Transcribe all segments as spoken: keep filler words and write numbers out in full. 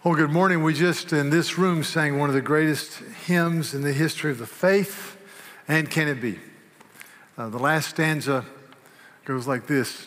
Well, good morning. We just, in this room, sang one of the greatest hymns in the history of the faith, and can it be? Uh, the last stanza goes like this.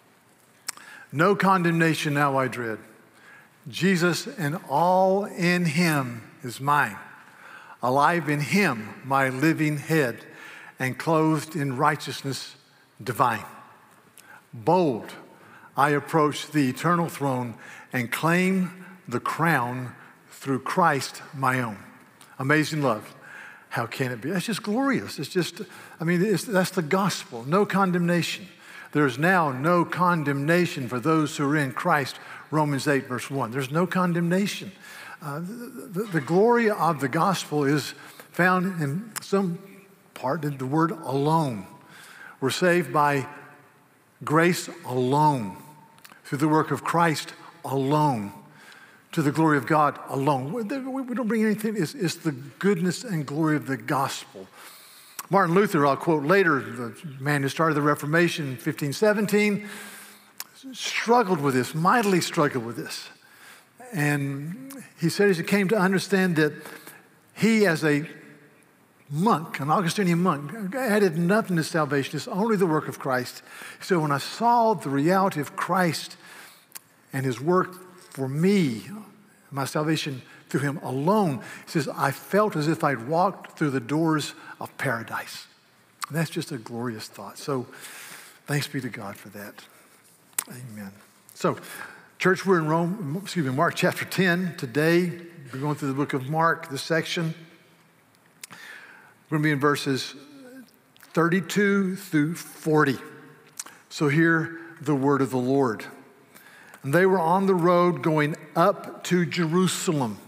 No condemnation now I dread. Jesus and all in him is mine. Alive in him, my living head, and clothed in righteousness divine. Bold, I approach the eternal throne and claim the crown through Christ my own. Amazing love. How can it be? That's just glorious. It's just, I mean, it's, that's the gospel. No condemnation. There's now no condemnation for those who are in Christ. Romans eight, verse one. There's no condemnation. Uh, the, the, the glory of the gospel is found in some part in the word alone. We're saved by grace alone, through the work of Christ alone, to the glory of God alone. We don't bring anything. It's, it's the goodness and glory of the gospel. Martin Luther, I'll quote later, the man who started the Reformation in fifteen seventeen, struggled with this, mightily struggled with this. And he said as he came to understand that he, as a monk, an Augustinian monk, added nothing to salvation. It's only the work of Christ. So when I saw the reality of Christ and his work for me, my salvation through him alone, he says, I felt as if I'd walked through the doors of paradise. And that's just a glorious thought. So thanks be to God for that. Amen. So, church, we're in Rome, excuse me, Mark chapter ten today. We're going through the book of Mark, this section. We're going to be in verses thirty-two through forty. So hear the word of the Lord. And they were on the road going up to Jerusalem.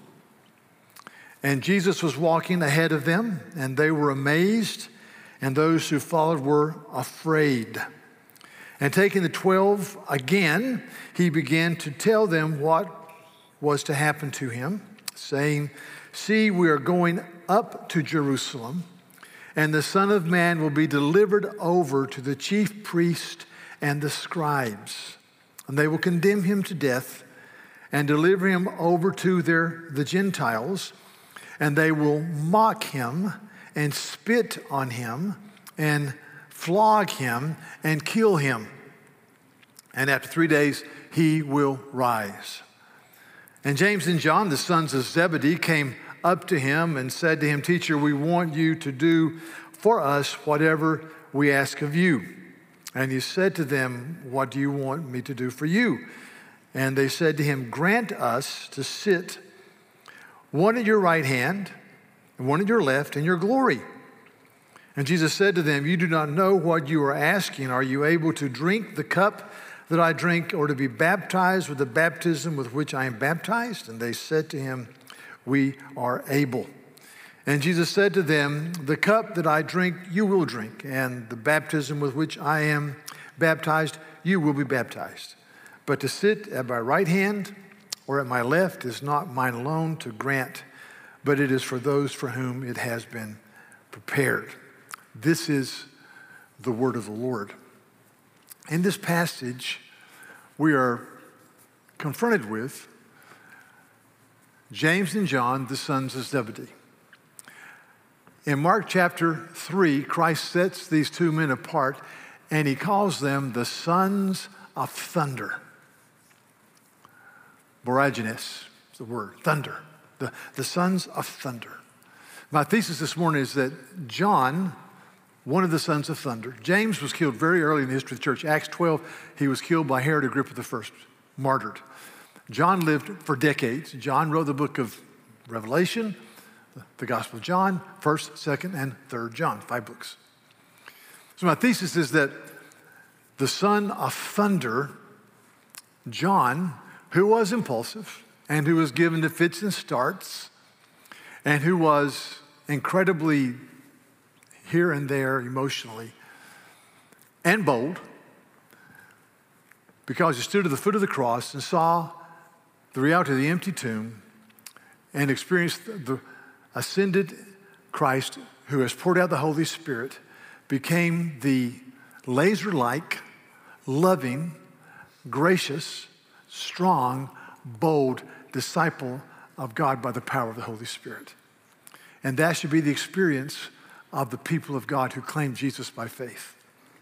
And Jesus was walking ahead of them, and they were amazed, and those who followed were afraid. And taking the twelve again, he began to tell them what was to happen to him, saying, see, we are going up to Jerusalem, and the Son of Man will be delivered over to the chief priests and the scribes. And they will condemn him to death and deliver him over to their, the Gentiles, and they will mock him and spit on him and flog him and kill him. And after three days, he will rise. And James and John, the sons of Zebedee, came up to him and said to him, Teacher, we want you to do for us whatever we ask of you. And he said to them, what do you want me to do for you? And they said to him, grant us to sit one at your right hand and one at your left in your glory. And Jesus said to them, you do not know what you are asking. Are you able to drink the cup that I drink, or to be baptized with the baptism with which I am baptized? And they said to him, we are able. And Jesus said to them, the cup that I drink, you will drink, and the baptism with which I am baptized, you will be baptized. But to sit at my right hand or at my left is not mine alone to grant, but it is for those for whom it has been prepared. This is the word of the Lord. In this passage, we are confronted with James and John, the sons of Zebedee. In Mark chapter three, Christ sets these two men apart, and he calls them the sons of thunder. Boragenes is the word, thunder, the, the sons of thunder. My thesis this morning is that John, one of the sons of thunder, James was killed very early in the history of the church. Acts twelve, he was killed by Herod Agrippa the First, martyred. John lived for decades. John wrote the book of Revelation, the Gospel of John, first, second, and third John, five books. So my thesis is that the son of thunder, John, who was impulsive and who was given to fits and starts and who was incredibly here and there emotionally and bold, because he stood at the foot of the cross and saw the reality of the empty tomb and experienced the ascended Christ, who has poured out the Holy Spirit, became the laser-like, loving, gracious, strong, bold disciple of God by the power of the Holy Spirit. And that should be the experience of the people of God who claim Jesus by faith.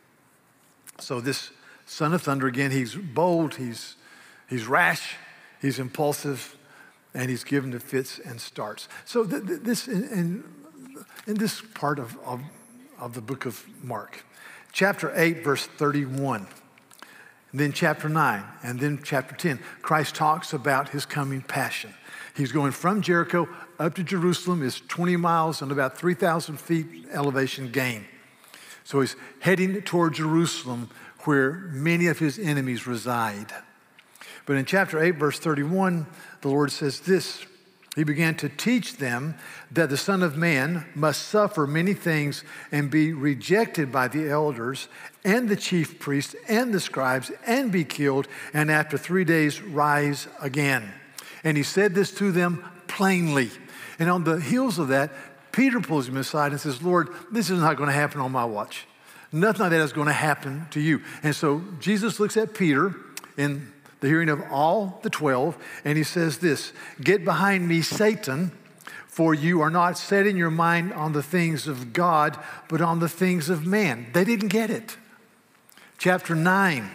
So this son of thunder, again, he's bold, he's, he's rash, he's impulsive, and he's given to fits and starts. So th- th- this in, in, in this part of, of, of the book of Mark, chapter eight, verse thirty-one, and then chapter nine, and then chapter ten, Christ talks about his coming passion. He's going from Jericho up to Jerusalem. It's twenty miles and about three thousand feet elevation gain. So he's heading toward Jerusalem, where many of his enemies reside. But in chapter eight, verse thirty-one, the Lord says this: he began to teach them that the Son of Man must suffer many things and be rejected by the elders and the chief priests and the scribes and be killed, and after three days rise again. And he said this to them plainly. And on the heels of that, Peter pulls him aside and says, Lord, this is not going to happen on my watch. Nothing like that is going to happen to you. And so Jesus looks at Peter in the hearing of all the twelve, and he says this: get behind me, Satan, for you are not setting your mind on the things of God, but on the things of man. They didn't get it. Chapter nine,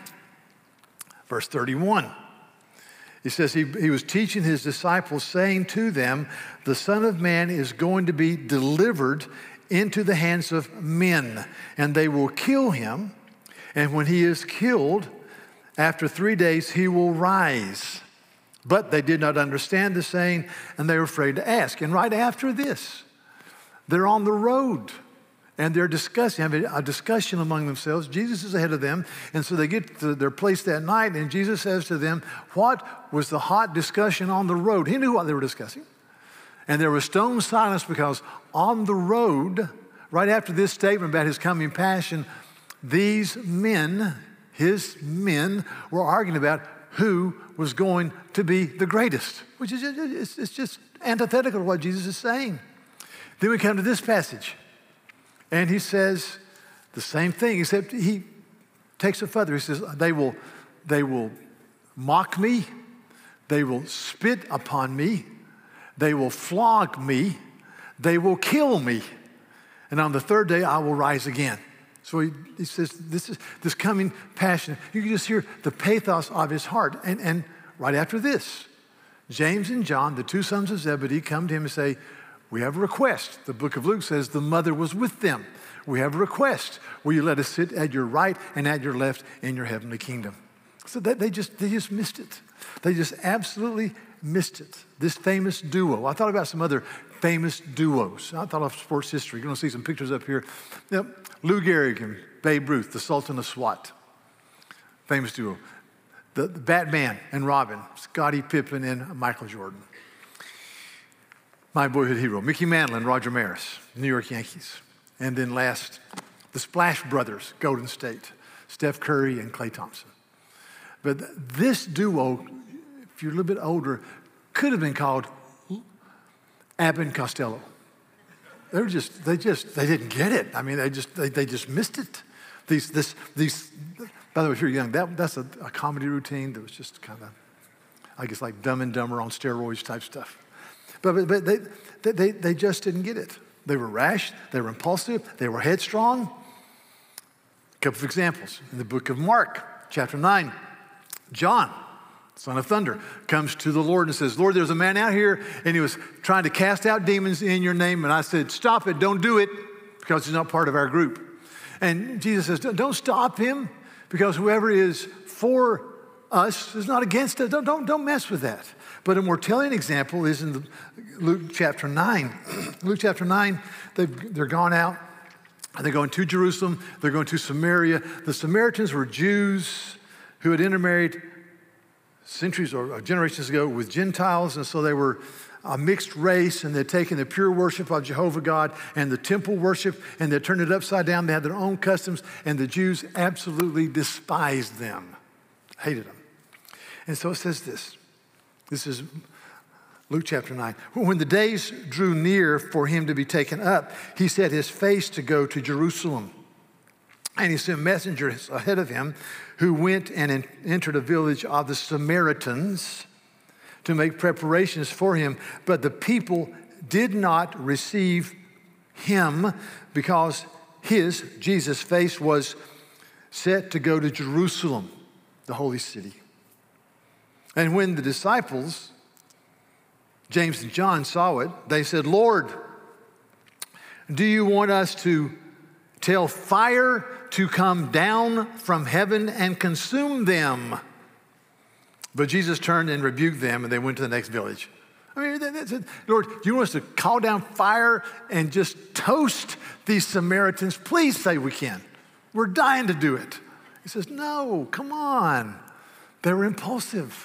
verse thirty-one. He says he, he was teaching his disciples, saying to them, the Son of Man is going to be delivered into the hands of men, and they will kill him. And when he is killed, after three days, he will rise. But they did not understand the saying, and they were afraid to ask. And right after this, they're on the road, and they're discussing, having a discussion among themselves. Jesus is ahead of them, and so they get to their place that night, and Jesus says to them, what was the hot discussion on the road? He knew what they were discussing. And there was stone silence, because on the road, right after this statement about his coming passion, these men, his men, were arguing about who was going to be the greatest, which is it's, it's just antithetical to what Jesus is saying. Then we come to this passage, and he says the same thing, except he takes it further. He says, they will, they will mock me, they will spit upon me, they will flog me, they will kill me, and on the third day I will rise again. So he, he says, this is this coming passion. You can just hear the pathos of his heart. And, and right after this, James and John, the two sons of Zebedee, come to him and say, we have a request. The book of Luke says the mother was with them. We have a request. Will you let us sit at your right and at your left in your heavenly kingdom? So that they just they just missed it. They just absolutely missed it. This famous duo. I thought about some other famous duos. I thought of sports history. You're going to see some pictures up here. Yep. Lou Gehrig and Babe Ruth, the Sultan of SWAT. Famous duo. The, the Batman and Robin, Scottie Pippen and Michael Jordan. My boyhood hero, Mickey Mantle and Roger Maris, New York Yankees. And then last, the Splash Brothers, Golden State, Steph Curry and Klay Thompson. But this duo, if you're a little bit older, could have been called Abbott and Costello. They were just, they just, they didn't get it. I mean, they just, they, they just missed it. These, this, these, by the way, if you're young, that, that's a, a comedy routine that was just kind of, I guess, like Dumb and Dumber on steroids type stuff. But, but, but they, they, they just didn't get it. They were rash, they were impulsive, they were headstrong. A couple of examples. In the book of Mark, chapter nine, John, son of thunder, comes to the Lord and says, Lord, there's a man out here, and he was trying to cast out demons in your name. And I said, stop it, don't do it, because he's not part of our group. And Jesus says, don't stop him, because whoever is for us is not against us. Don't, don't, don't mess with that. But a more telling example is in the Luke chapter nine. Luke chapter nine, they've, they're gone out, and they're going to Jerusalem, they're going to Samaria. The Samaritans were Jews who had intermarried centuries or generations ago with Gentiles, and so they were a mixed race, and they'd taken the pure worship of Jehovah God and the temple worship, and they turned it upside down. They had their own customs, and the Jews absolutely despised them, hated them. And so it says this. This is Luke chapter nine. When the days drew near for him to be taken up, he set his face to go to Jerusalem. And he sent messengers ahead of him who went and entered a village of the Samaritans to make preparations for him, but the people did not receive him because his, Jesus' face was set to go to Jerusalem, the holy city. And when the disciples, James and John, saw it, they said, Lord, do you want us to tell fire to come down from heaven and consume them? But Jesus turned and rebuked them, and they went to the next village. I mean, they said, Lord, do you want us to call down fire and just toast these Samaritans? Please say we can. We're dying to do it. He says, no, come on. They were impulsive.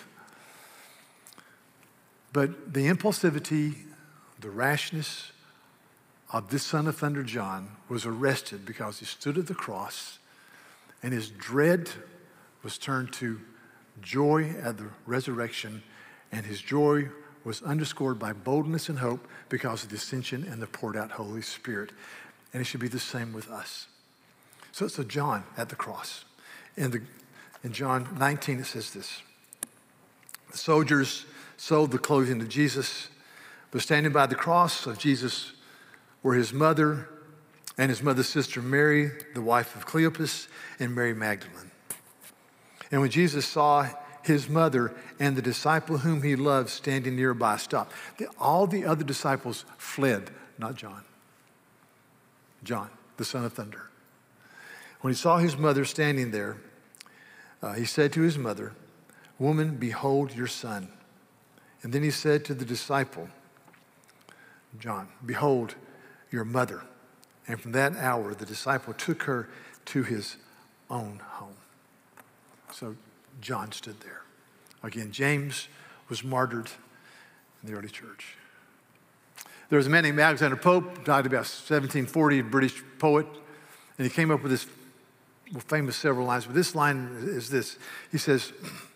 But the impulsivity, the rashness of this son of thunder, John, was arrested because he stood at the cross, and his dread was turned to joy at the resurrection, and his joy was underscored by boldness and hope because of the ascension and the poured out Holy Spirit. And it should be the same with us. So, so John at the cross. In, the, in John nineteen, it says this. The soldiers sold the clothing to Jesus, but standing by the cross of Jesus were his mother and his mother's sister Mary, the wife of Cleopas, and Mary Magdalene. And when Jesus saw his mother and the disciple whom he loved standing nearby, stopped. All the other disciples fled, not John. John, the son of thunder. When he saw his mother standing there, uh, he said to his mother, Woman, behold your son. And then he said to the disciple, John, behold your mother. And from that hour, the disciple took her to his own home. So John stood there. Again, James was martyred in the early church. There was a man named Alexander Pope, died about seventeen forty, a British poet, and he came up with this well, famous several lines, but this line is this. He says,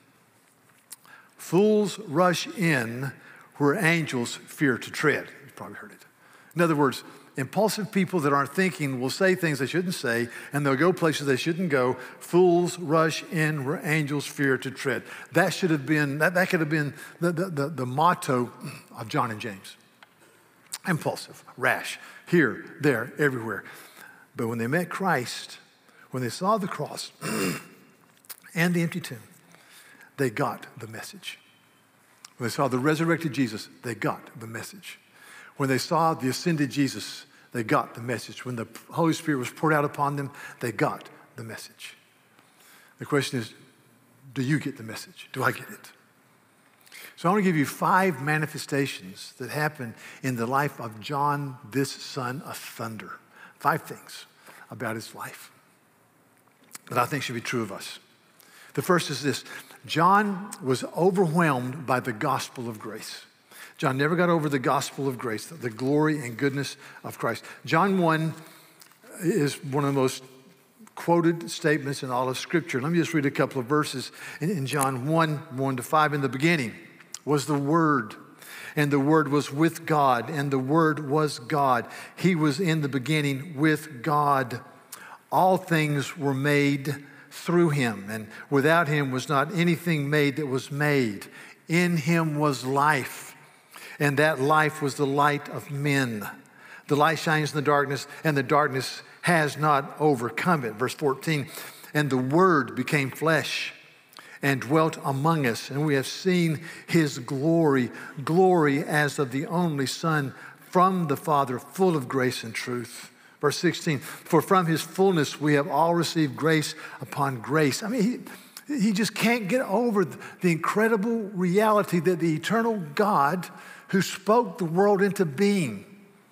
fools rush in where angels fear to tread. You've probably heard it. In other words, impulsive people that aren't thinking will say things they shouldn't say, and they'll go places they shouldn't go. Fools rush in where angels fear to tread. That should have been, that, that could have been the, the, the, the motto of John and James. Impulsive, rash, here, there, everywhere. But when they met Christ, when they saw the cross and the empty tomb, they got the message. When they saw the resurrected Jesus, they got the message. When they saw the ascended Jesus, they got the message. When the Holy Spirit was poured out upon them, they got the message. The question is, do you get the message? Do I get it? So I want to give you five manifestations that happened in the life of John, this son of thunder. Five things about his life that I think should be true of us. The first is this. John was overwhelmed by the gospel of grace. John never got over the gospel of grace, the glory and goodness of Christ. John one is one of the most quoted statements in all of Scripture. Let me just read a couple of verses in, in John one, one to five. In the beginning was the Word, and the Word was with God, and the Word was God. He was in the beginning with God. All things were made through him, and without him was not anything made that was made. In him was life, and that life was the light of men. The light shines in the darkness, and the darkness has not overcome it. Verse fourteen, and the Word became flesh and dwelt among us, and we have seen his glory, glory as of the only Son from the Father, full of grace and truth. Verse sixteen, for from his fullness we have all received grace upon grace. I mean, he, he just can't get over the incredible reality that the eternal God who spoke the world into being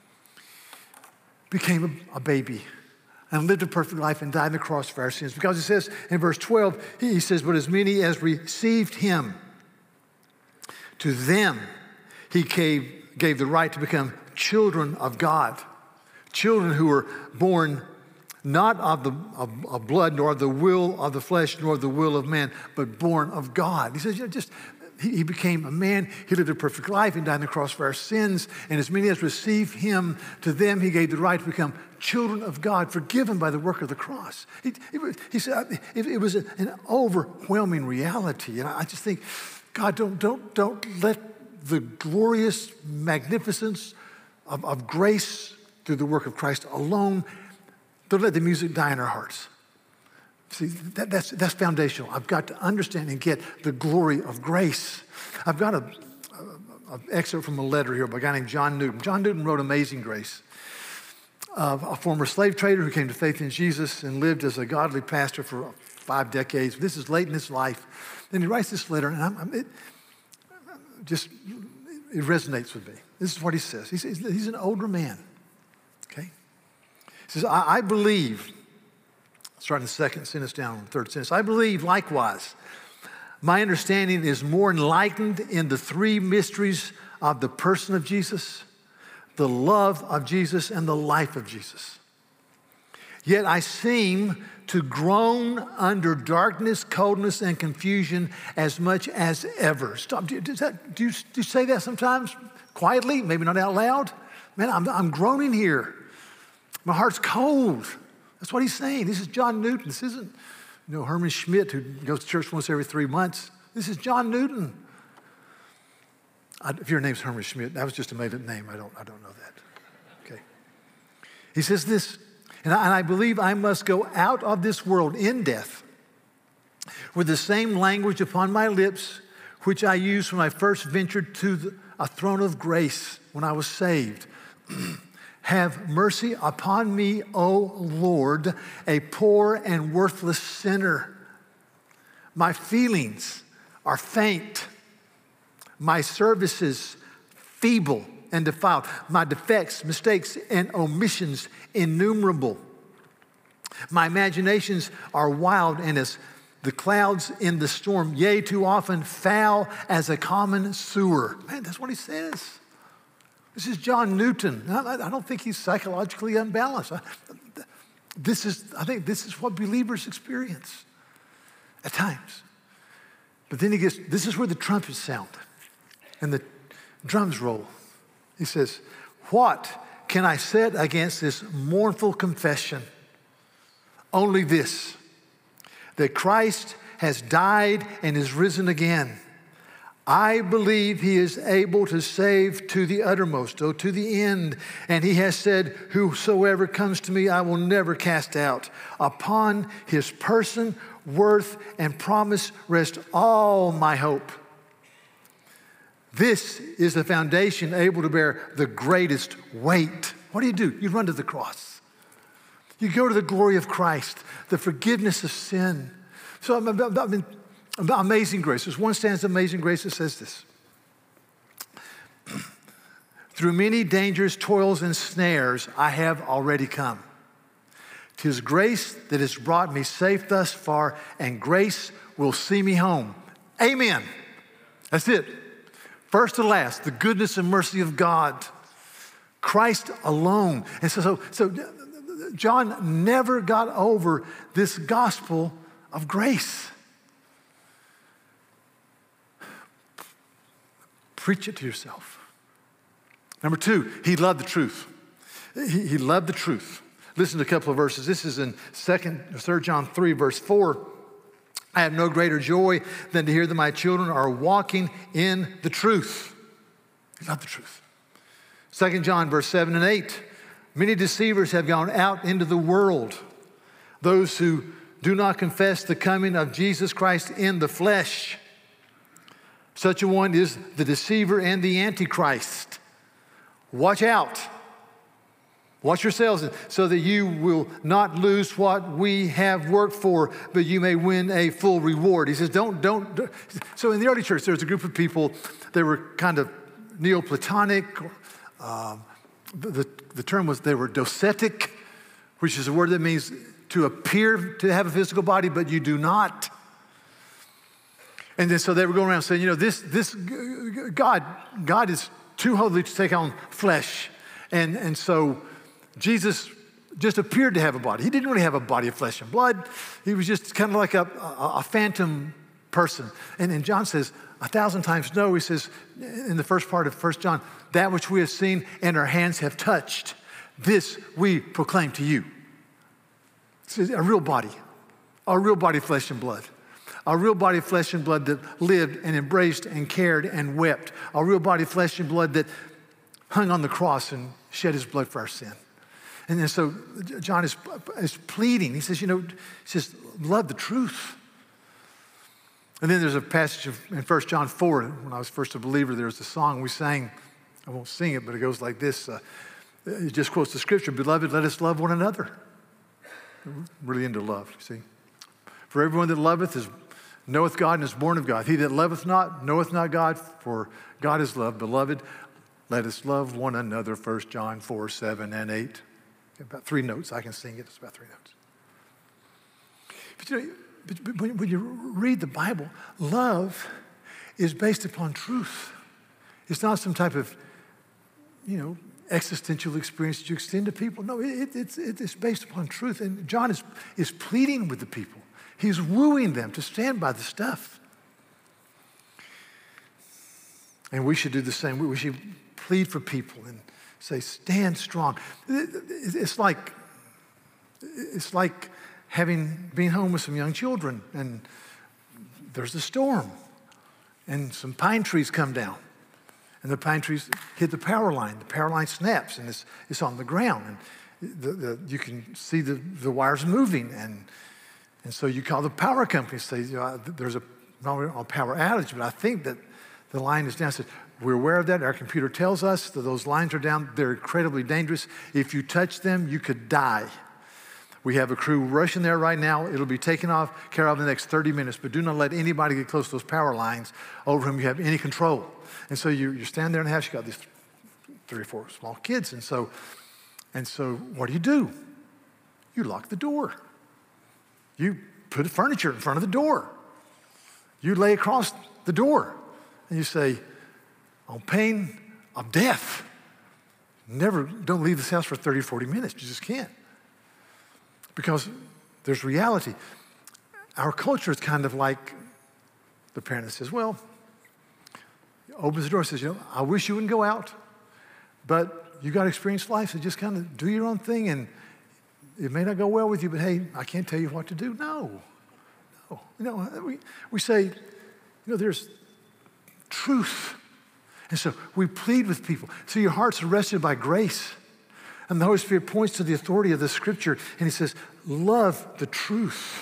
became a, a baby and lived a perfect life and died on the cross for our sins. Because it says in verse twelve, he says, but as many as received him, to them he gave, gave the right to become children of God. Children who were born not of the of, of blood, nor of the will of the flesh, nor of the will of man, but born of God. He says, you know, just he, he became a man. He lived a perfect life and died on the cross for our sins. And as many as received him, to them he gave the right to become children of God, forgiven by the work of the cross. He, it, he said it, it was an overwhelming reality, and I just think God, don't, don't, don't let the glorious magnificence of, of grace through the work of Christ alone, don't let the music die in our hearts. See, that, that's, that's foundational. I've got to understand and get the glory of grace. I've got a, a, a excerpt from a letter here by a guy named John Newton. John Newton wrote Amazing Grace. Uh, a former slave trader who came to faith in Jesus and lived as a godly pastor for five decades. This is late in his life. Then he writes this letter, and I'm, I'm, it just it resonates with me. This is what he says. He says he's an older man. Okay, he says, I, I believe. Starting the second sentence down, the third sentence. I believe, likewise, my understanding is more enlightened in the three mysteries of the person of Jesus, the love of Jesus, and the life of Jesus. Yet I seem to groan under darkness, coldness, and confusion as much as ever. Stop. Do, does that, do, you, do you say that sometimes quietly, maybe not out loud? Man, I'm, I'm groaning here. My heart's cold. That's what he's saying. This is John Newton. This isn't, you know, Herman Schmidt who goes to church once every three months. This is John Newton. I, if your name's Herman Schmidt, that was just a made-up name. I don't, I don't know that. Okay. He says this, and I, and I believe I must go out of this world in death with the same language upon my lips which I used when I first ventured to the, a throne of grace when I was saved. Have mercy upon me, O Lord, a poor and worthless sinner. My feelings are faint. My services feeble and defiled. My defects, mistakes, and omissions innumerable. My imaginations are wild and as the clouds in the storm, yea, too often foul as a common sewer. Man, that's what he says. This is John Newton. I don't think he's psychologically unbalanced. This is, I think this is what believers experience at times. But then he gets, this is where the trumpets sound and the drums roll. He says, what can I set against this mournful confession? Only this, that Christ has died and is risen again. I believe he is able to save to the uttermost, oh, to the end. And he has said, whosoever comes to me, I will never cast out. Upon his person, worth, and promise rest all my hope. This is the foundation able to bear the greatest weight. What do you do? You run to the cross. You go to the glory of Christ, the forgiveness of sin. So I mean, I mean Amazing Grace. There's one stanza of Amazing Grace that says this. Through many dangers, toils, and snares, I have already come. 'Tis grace that has brought me safe thus far, and grace will see me home. Amen. That's it. First to last, the goodness and mercy of God. Christ alone. And so, so, so John never got over this gospel of grace. Preach it to yourself. Number two, he loved the truth. He, he loved the truth. Listen to a couple of verses. This is in second, Third John three, verse four. I have no greater joy than to hear that my children are walking in the truth. He loved the truth. Second John, verse seven and eight. Many deceivers have gone out into the world. Those who do not confess the coming of Jesus Christ in the flesh. Such a one is the deceiver and the antichrist. Watch out. Watch yourselves so that you will not lose what we have worked for, but you may win a full reward. He says, don't, don't. don't. So in the early church, there was a group of people that were kind of Neoplatonic. Um, the, the term was they were docetic, which is a word that means to appear to have a physical body, but you do not. And then so they were going around saying, you know, this, this God, God is too holy to take on flesh. And, and so Jesus just appeared to have a body. He didn't really have a body of flesh and blood. He was just kind of like a, a, a phantom person. And, and John says, a thousand times no. He says in the first part of First John, that which we have seen and our hands have touched, this we proclaim to you. It's a real body, a real body of flesh and blood. A real body of flesh and blood that lived and embraced and cared and wept. A real body of flesh and blood that hung on the cross and shed his blood for our sin. And then so John is, is pleading. He says, you know, he says, love the truth. And then there's a passage of, in First John four, when I was first a believer, there was a song we sang. I won't sing it, but it goes like this. Uh, it just quotes the scripture, beloved, let us love one another. We're really into love, you see. For everyone that loveth is knoweth God and is born of God. He that loveth not knoweth not God, for God is love. Beloved, let us love one another. First John four, seven, and eight. About three notes. I can sing it. It's about three notes. But you know, but when you read the Bible, love is based upon truth. It's not some type of, you know, existential experience that you extend to people. No, it, it's, it's based upon truth. And John is, is pleading with the people. He's wooing them to stand by the stuff. And we should do the same. We should plead for people and say, stand strong. It's like, it's like having been home with some young children and there's a storm and some pine trees come down and the pine trees hit the power line. The power line snaps and it's, it's on the ground and the, the, you can see the, the wires moving and And so you call the power company and say, you know, there's a, not a power outage, but I think that the line is down. I said, we're aware of that. Our computer tells us that those lines are down. They're incredibly dangerous. If you touch them, you could die. We have a crew rushing there right now. It'll be taken off care of in the next thirty minutes, but do not let anybody get close to those power lines over whom you have any control. And so you, you stand there in the house, you got these three or four small kids. And so, and so what do you do? You lock the door. You put furniture in front of the door. You lay across the door and you say, on pain of death, never, don't leave this house for thirty, forty minutes. You just can't. Because there's reality. Our culture is kind of like the parent that says, well, opens the door and says, you know, I wish you wouldn't go out, but you got to experience life, so just kind of do your own thing and it may not go well with you, but hey, I can't tell you what to do. No, no. You know, we, we say, you know, there's truth. And so we plead with people. So your heart's arrested by grace. And the Holy Spirit points to the authority of the scripture and he says, love the truth.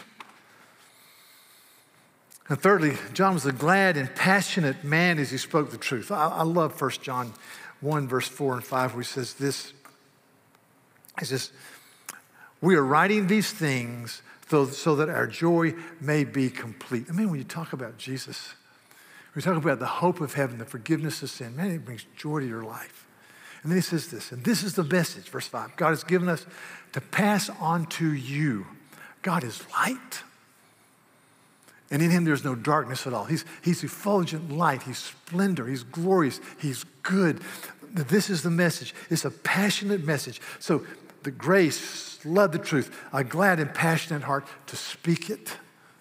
And thirdly, John was a glad and passionate man as he spoke the truth. I, I love First John one, verse four and five, where he says this. He says, we are writing these things so, so that our joy may be complete. I mean, when you talk about Jesus, when you talk about the hope of heaven, the forgiveness of sin, man, it brings joy to your life. And then he says this, and this is the message, verse five. God has given us to pass on to you. God is light. And in him there's no darkness at all. He's, he's effulgent light. He's splendor. He's glorious. He's good. This is the message. It's a passionate message. So the grace, love the truth, a glad and passionate heart to speak it.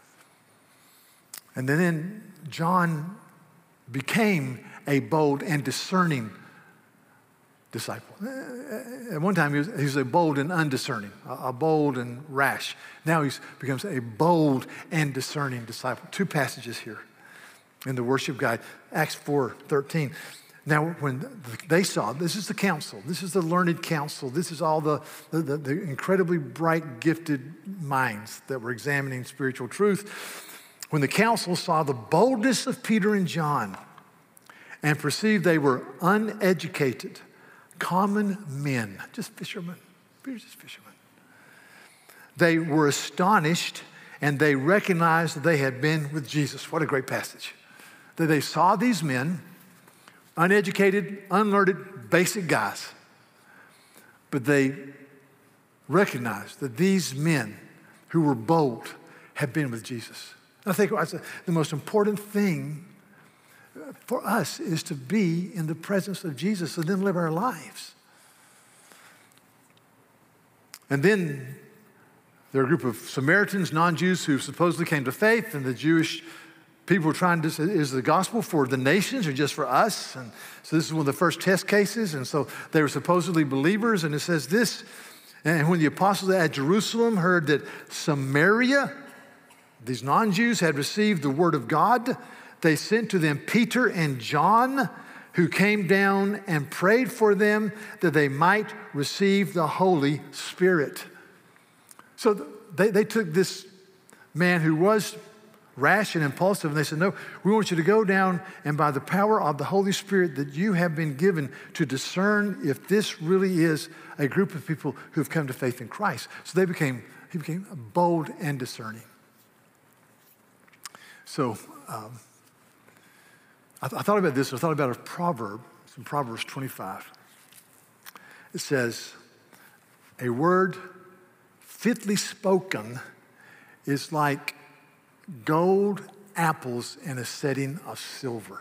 And then John became a bold and discerning disciple. At one time, he was, he was a bold and undiscerning, a, a bold and rash. Now he becomes a bold and discerning disciple. Two passages here in the worship guide. Acts four thirteen. Now, when they saw, this is the council, this is the learned council, this is all the, the, the incredibly bright, gifted minds that were examining spiritual truth. When the council saw the boldness of Peter and John and perceived they were uneducated, common men, just fishermen, Peter's just fishermen. They were astonished and they recognized that they had been with Jesus. What a great passage. That they saw these men, uneducated, unlearned, basic guys, but they recognized that these men who were bold had been with Jesus. I think the most important thing for us is to be in the presence of Jesus and then live our lives. And then there are a group of Samaritans, non-Jews, who supposedly came to faith, and the Jewish people were trying to say, is the gospel for the nations or just for us? And so this is one of the first test cases, and so they were supposedly believers, and it says this, and when the apostles at Jerusalem heard that Samaria These non-Jews had received the word of God. They sent to them Peter and John, who came down and prayed for them that they might receive the Holy Spirit. So they, they took this man who was rash and impulsive, and they said, no, we want you to go down and by the power of the Holy Spirit that you have been given to discern if this really is a group of people who have come to faith in Christ. So they became, he became bold and discerning. So um, I, th- I thought about this. I thought about a proverb. It's in Proverbs twenty-five. It says, a word fitly spoken is like gold apples in a setting of silver.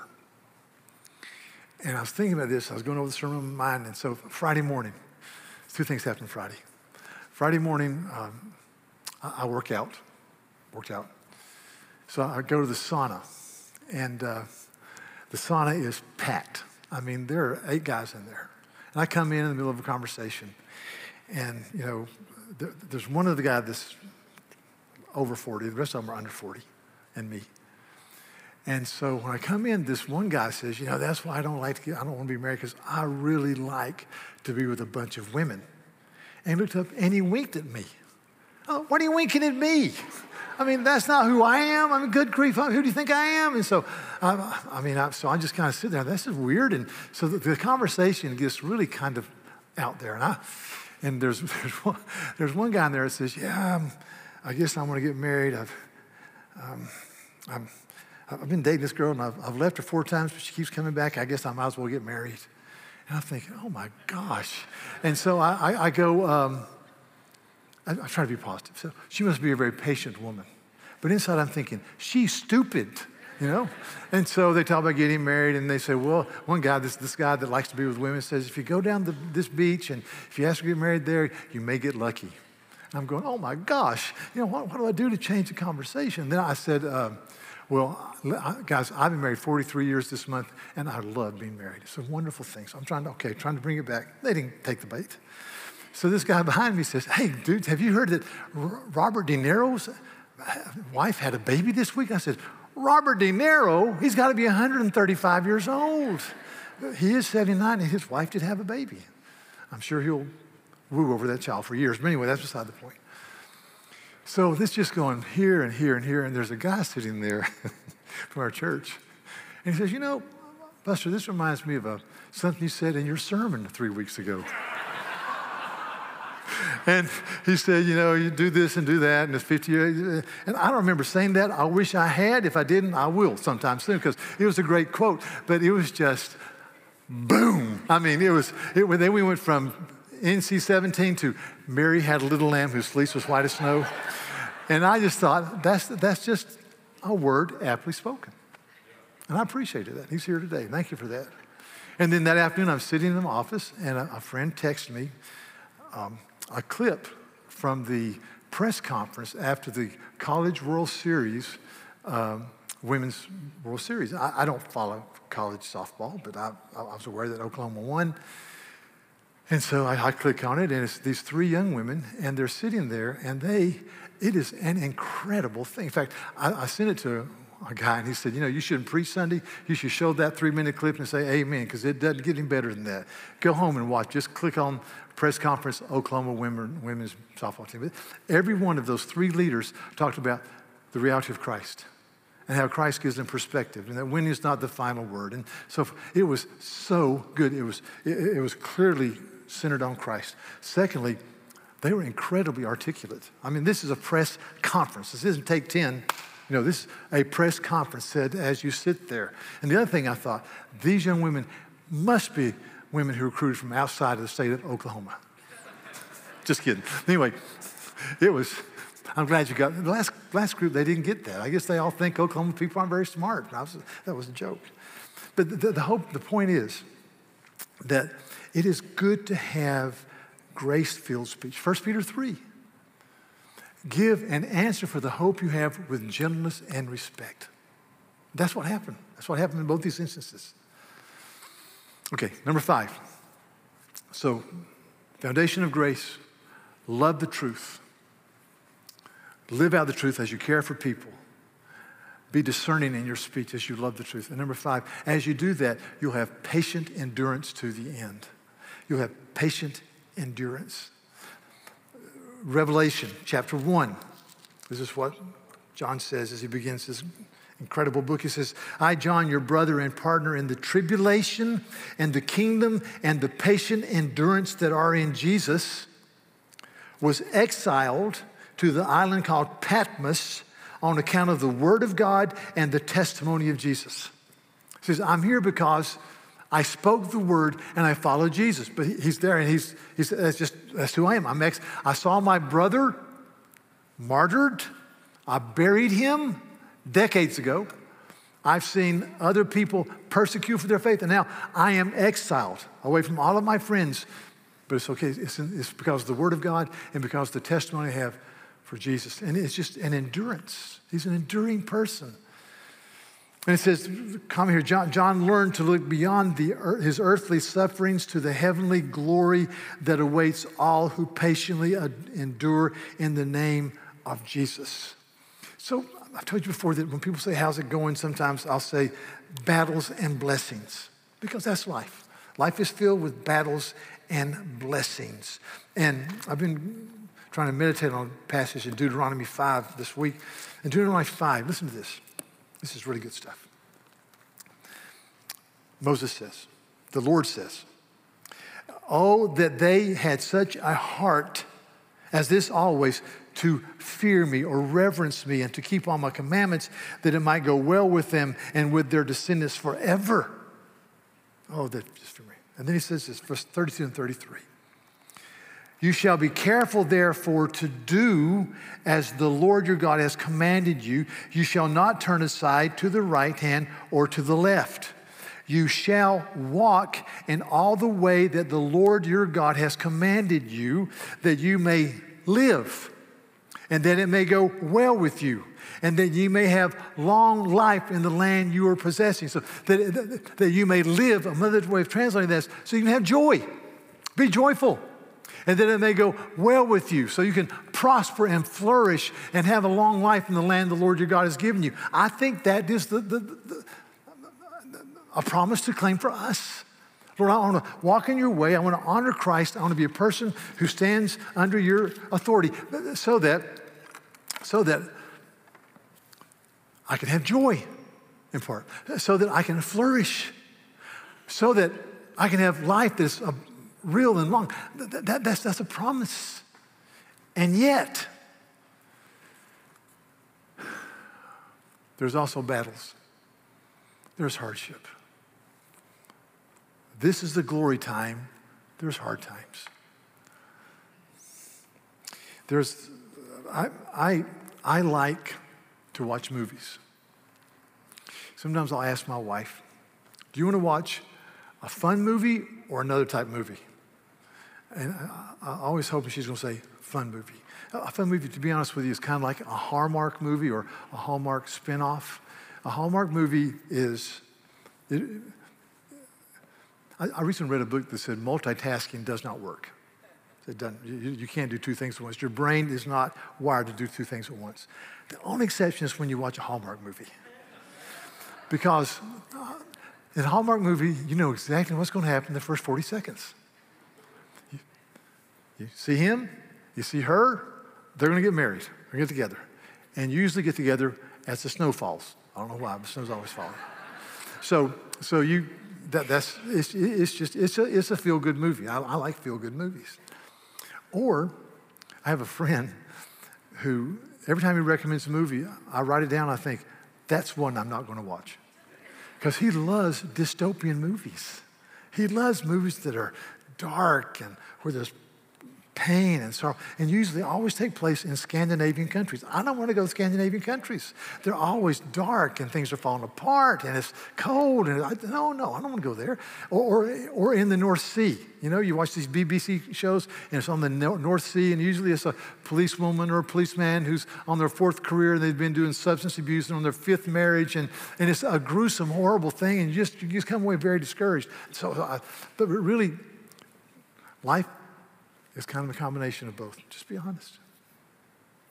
And I was thinking about this. I was going over the sermon in my mind. And so Friday morning, two things happened Friday. Friday morning, um, I, I work out, worked out. So I go to the sauna, and uh, the sauna is packed. I mean, there are eight guys in there. And I come in in the middle of a conversation, and, you know, there, there's one of the guys that's over forty. The rest of them are under forty, and me. And so when I come in, this one guy says, you know, that's why I don't like to get, I don't want to be married, because I really like to be with a bunch of women. And he looked up and he winked at me. Oh, what are you winking at me? I mean, that's not who I am. I mean, good grief, who do you think I am? And so, um, I mean, I, so I just kind of sit there. This is weird. And so the, the conversation gets really kind of out there. And I, and there's there's one, there's one guy in there that says, yeah, um, I guess I want to get married. I've um, I'm, I've been dating this girl, and I've, I've left her four times, but she keeps coming back. I guess I might as well get married. And I'm thinking, oh my gosh. And so I, I, I go. Um, I, I try to be positive. So she must be a very patient woman. But inside I'm thinking, she's stupid, you know? And so they talk about getting married, and they say, well, one guy, this, this guy that likes to be with women says, if you go down the, this beach and if you ask to get married there, you may get lucky. And I'm going, oh my gosh, you know, what, what do I do to change the conversation? And then I said, um, well, guys, I've been married forty-three years this month, and I love being married. It's a wonderful thing. So I'm trying to, okay, trying to bring it back. They didn't take the bait. So this guy behind me says, hey, dude, have you heard that Robert De Niro's wife had a baby this week? I said, Robert De Niro, he's got to be one hundred thirty-five years old. He is seventy-nine, and his wife did have a baby. I'm sure he'll woo over that child for years. But anyway, that's beside the point. So this just going here and here and here, and there's a guy sitting there from our church. And he says, you know, Buster, this reminds me of a, something you said in your sermon three weeks ago. And he said, you know, you do this and do that, and it's fifty years. And I don't remember saying that. I wish I had. If I didn't, I will sometime soon, because it was a great quote. But it was just boom. I mean, it was, it, then we went from N C seventeen to Mary had a little lamb whose fleece was white as snow. And I just thought, that's, that's just a word aptly spoken. And I appreciated that. He's here today. Thank you for that. And then that afternoon, I'm sitting in the office, and a, a friend texted me um, a clip from the press conference after the College World Series, um, Women's World Series. I, I don't follow college softball, but I, I was aware that Oklahoma won. And so I, I click on it, and it's these three young women, and they're sitting there, and they, it is an incredible thing. In fact, I, I sent it to a guy, and he said, you know, you shouldn't preach Sunday. You should show that three-minute clip and say amen, because it doesn't get any better than that. Go home and watch. Just click on press conference, Oklahoma women, women's softball team. Every one of those three leaders talked about the reality of Christ and how Christ gives them perspective, and that winning is not the final word. And so it was so good. It was, it, it was clearly centered on Christ. Secondly, they were incredibly articulate. I mean, this is a press conference. This isn't Take ten. You know, this is a press conference said as you sit there. And the other thing I thought, these young women must be women who recruited from outside of the state of Oklahoma. Just kidding. Anyway, it was, I'm glad you got, the last, last group, they didn't get that. I guess they all think Oklahoma people aren't very smart. I was, that was a joke. But the, the, hope, the point is that it is good to have grace-filled speech. First Peter three. Give an answer for the hope you have with gentleness and respect. That's what happened. That's what happened in both these instances. Okay, number five. So, foundation of grace, love the truth. Live out the truth as you care for people. Be discerning in your speech as you love the truth. And number five, as you do that, you'll have patient endurance to the end. You'll have patient endurance. Revelation chapter one. This is what John says as he begins his incredible book. He says, I, John, your brother and partner in the tribulation and the kingdom and the patient endurance that are in Jesus, was exiled to the island called Patmos on account of the word of God and the testimony of Jesus. He says, I'm here because I spoke the word and I followed Jesus. But he's there and he's, he's that's just, that's who I am. I'm ex, I saw my brother martyred. I buried him decades ago. I've seen other people persecute for their faith. And now I am exiled away from all of my friends. But it's okay. It's, it's because of the word of God and because of the testimony I have for Jesus. And it's just an endurance. He's an enduring person. And it says, come here, John, John learned to look beyond the, his earthly sufferings to the heavenly glory that awaits all who patiently endure in the name of Jesus. So I've told you before that when people say, how's it going? Sometimes I'll say battles and blessings, because that's life. Life is filled with battles and blessings. And I've been trying to meditate on a passage in Deuteronomy five this week. In Deuteronomy five, listen to this. This is really good stuff. Moses says, the Lord says, oh, that they had such a heart as this always, to fear me or reverence me and to keep all my commandments, that it might go well with them and with their descendants forever. Oh, that just for me. And then he says this, verse thirty-two and thirty-three. You shall be careful, therefore, to do as the Lord your God has commanded you. You shall not turn aside to the right hand or to the left. You shall walk in all the way that the Lord your God has commanded you, that you may live, and that it may go well with you, and that you may have long life in the land you are possessing. So that, that, that you may live, another way of translating this, so you can have joy. Be joyful. And that it may go well with you, so you can prosper and flourish and have a long life in the land the Lord your God has given you. I think that is the, the, the, a promise to claim for us. Lord, I want to walk in your way. I want to honor Christ. I want to be a person who stands under your authority so that, so that I can have joy in part, so that I can flourish, so that I can have life that's a real and long. That, that, that's, that's a promise. And yet, there's also battles. There's hardship. This is the glory time. There's hard times. There's, I, I, I like to watch movies. Sometimes I'll ask my wife, do you want to watch a fun movie or another type movie? And I, I always hope she's going to say fun movie. A fun movie, to be honest with you, is kind of like a Hallmark movie or a Hallmark spinoff. A Hallmark movie is, it, I, I recently read a book that said multitasking does not work. It doesn't, you, you can't do two things at once. Your brain is not wired to do two things at once. The only exception is when you watch a Hallmark movie. Because uh, in a Hallmark movie, you know exactly what's going to happen in the first forty seconds. You, you see him, you see her, they're going to get married, they're going to get together. And you usually get together as the snow falls. I don't know why, but snow's always falling. So, so you, that, that's, it's, it's just, it's a, it's a feel-good movie. I, I like feel-good movies. Or, I have a friend who, every time he recommends a movie, I write it down, I think, that's one I'm not going to watch. Because he loves dystopian movies. He loves movies that are dark and where there's pain and sorrow, and usually always take place in Scandinavian countries. I don't want to go to Scandinavian countries. They're always dark and things are falling apart and it's cold. And I, no, no, I don't want to go there. Or, or, or in the North Sea. You know, you watch these B B C shows and it's on the North Sea, and usually it's a policewoman or a policeman who's on their fourth career and they've been doing substance abuse and on their fifth marriage, and, and it's a gruesome, horrible thing, and you just, you just come away very discouraged. So, uh, but really, life, it's kind of a combination of both. Just be honest.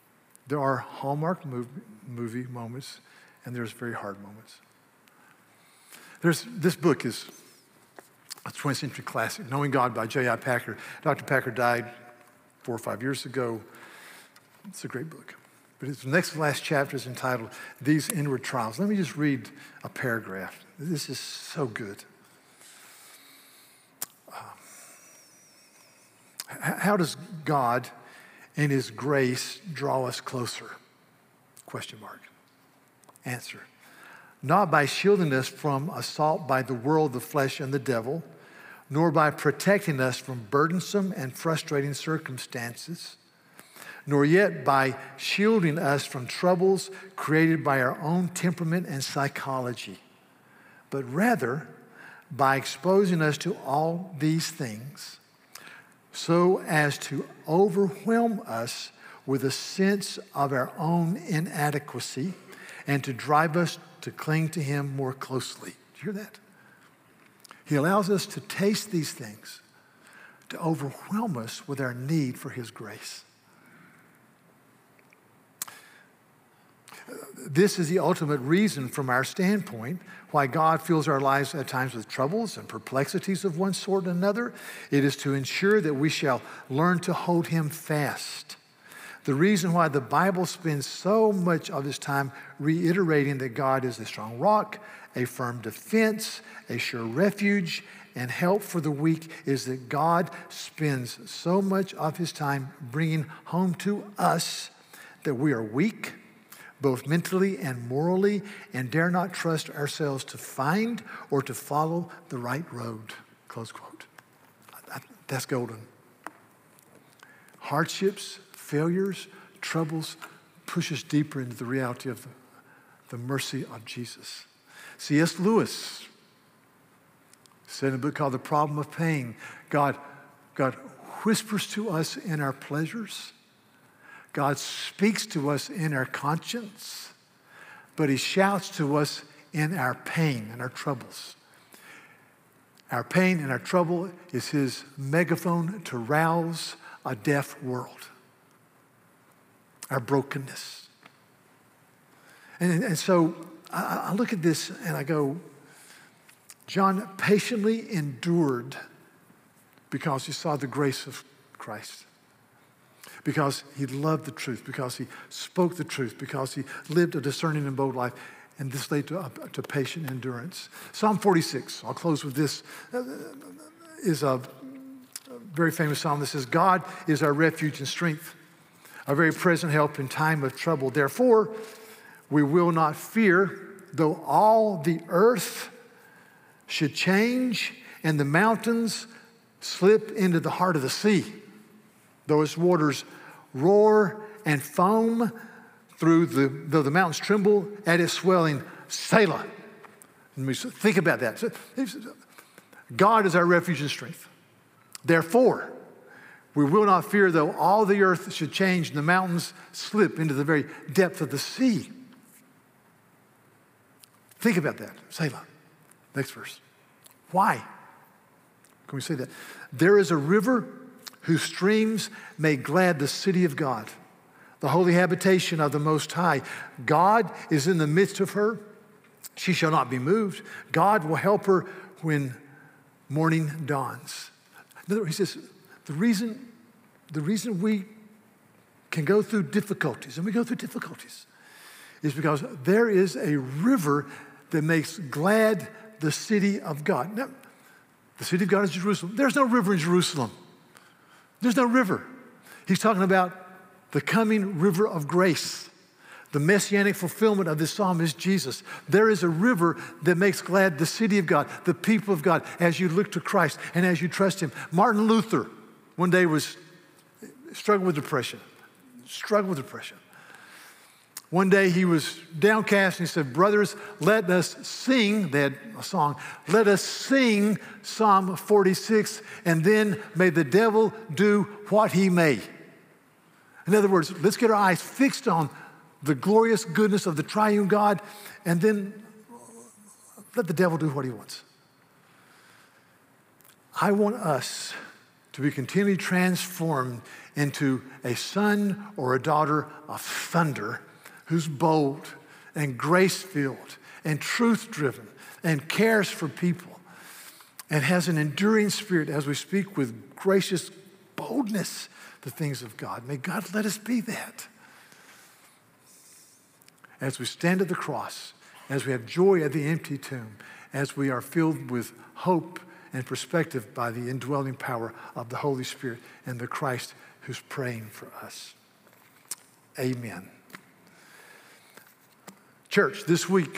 There are Hallmark movie, movie moments, and there's very hard moments. There's, this book is a twentieth century classic, Knowing God by J I Packer. Doctor Packer died four or five years ago. It's a great book. But its next to last chapter is entitled, These Inward Trials. Let me just read a paragraph. This is so good. Um, how does God in his grace draw us closer? Question mark. Answer. Not by shielding us from assault by the world, the flesh, and the devil, nor by protecting us from burdensome and frustrating circumstances, nor yet by shielding us from troubles created by our own temperament and psychology, but rather by exposing us to all these things so as to overwhelm us with a sense of our own inadequacy and to drive us to cling to him more closely. Do you hear that? He allows us to taste these things, to overwhelm us with our need for his grace. This is the ultimate reason from our standpoint why God fills our lives at times with troubles and perplexities of one sort and another. It is to ensure that we shall learn to hold him fast. The reason why the Bible spends so much of its time reiterating that God is a strong rock, a firm defense, a sure refuge, and help for the weak is that God spends so much of his time bringing home to us that we are weak, both mentally and morally, and dare not trust ourselves to find or to follow the right road. Close quote. That's golden. Hardships, failures, troubles push us deeper into the reality of the, the mercy of Jesus. C S Lewis said in a book called The Problem of Pain, God, God whispers to us in our pleasures. God speaks to us in our conscience, but he shouts to us in our pain and our troubles. Our pain and our trouble is his megaphone to rouse a deaf world. Our brokenness. And, and so I, I look at this and I go, John patiently endured because he saw the grace of Christ. Because he loved the truth, because he spoke the truth, because he lived a discerning and bold life. And this led to, uh, to patient endurance. Psalm forty-six, I'll close with this, uh, is a very famous psalm that says, God is our refuge and strength, our very present help in time of trouble. Therefore, we will not fear, though all the earth should change and the mountains slip into the heart of the sea. Though its waters roar and foam through the, though the mountains tremble at its swelling, Selah. Think about that. God is our refuge and strength. Therefore, we will not fear, though all the earth should change and the mountains slip into the very depth of the sea. Think about that. Selah. Next verse. Why? Can we say that? There is a river whose streams make glad the city of God, the holy habitation of the Most High. God is in the midst of her. She shall not be moved. God will help her when morning dawns. In other words, he says, the reason, the reason we can go through difficulties, and we go through difficulties, is because there is a river that makes glad the city of God. Now, the city of God is Jerusalem. There's no river in Jerusalem. There's no river. He's talking about the coming river of grace. The messianic fulfillment of this psalm is Jesus. There is a river that makes glad the city of God, the people of God, as you look to Christ and as you trust him. Martin Luther one day was struggling with depression, struggled with depression. One day he was downcast and he said, brothers, let us sing, they had a song, let us sing Psalm forty-six, and then may the devil do what he may. In other words, let's get our eyes fixed on the glorious goodness of the triune God, and then let the devil do what he wants. I want us to be continually transformed into a son or a daughter of thunder who's bold and grace-filled and truth-driven and cares for people and has an enduring spirit as we speak with gracious boldness the things of God. May God let us be that. As we stand at the cross, as we have joy at the empty tomb, as we are filled with hope and perspective by the indwelling power of the Holy Spirit and the Christ who's praying for us. Amen. Church, this week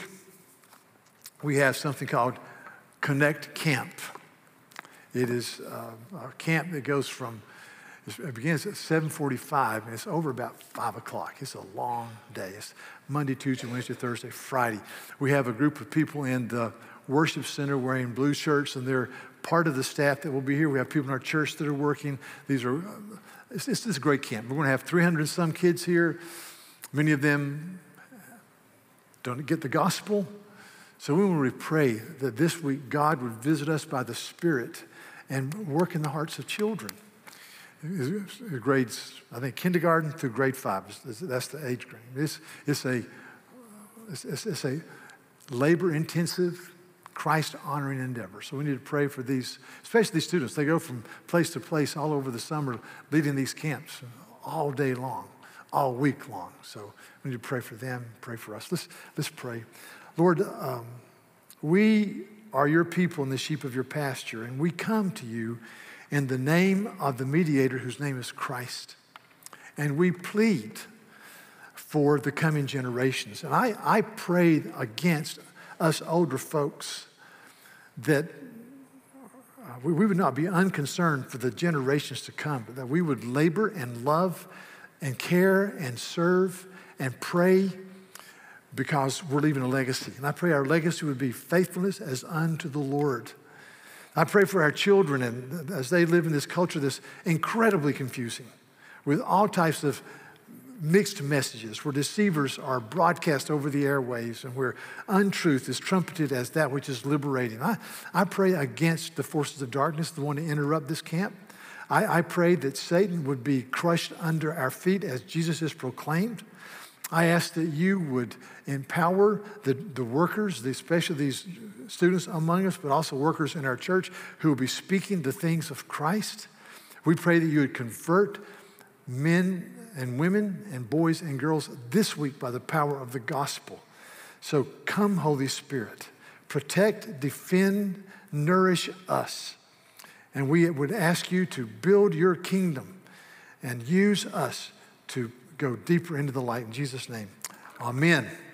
we have something called Connect Camp. It is uh, a camp that goes from, it begins at seven forty-five and it's over about five o'clock. It's a long day. It's Monday, Tuesday, Wednesday, Thursday, Friday. We have a group of people in the worship center wearing blue shirts, and they're part of the staff that will be here. We have people in our church that are working. These are, it's, it's, it's a great camp. We're going to have three hundred and some kids here. Many of them don't get the gospel. So we want to pray that this week God would visit us by the Spirit and work in the hearts of children. Grades, I think kindergarten through grade five, that's the age grade. It's, it's a, it's, it's a labor-intensive, Christ-honoring endeavor. So we need to pray for these, especially these students. They go from place to place all over the summer, leading these camps all day long, all week long. So we need to pray for them, pray for us. Let's, let's pray. Lord, um, we are your people and the sheep of your pasture, and we come to you in the name of the mediator whose name is Christ. And we plead for the coming generations. And I, I prayed against us older folks that uh, we, we would not be unconcerned for the generations to come, but that we would labor and love and care and serve and pray because we're leaving a legacy. And I pray our legacy would be faithfulness as unto the Lord. I pray for our children, and as they live in this culture that's incredibly confusing, with all types of mixed messages, where deceivers are broadcast over the airwaves and where untruth is trumpeted as that which is liberating. I, I pray against the forces of darkness that want to interrupt this camp. I, I pray that Satan would be crushed under our feet as Jesus is proclaimed. I ask that you would empower the, the workers, especially these students among us, but also workers in our church who will be speaking the things of Christ. We pray that you would convert men and women and boys and girls this week by the power of the gospel. So come, Holy Spirit, protect, defend, nourish us. And we would ask you to build your kingdom and use us to go deeper into the light. In Jesus' name, amen.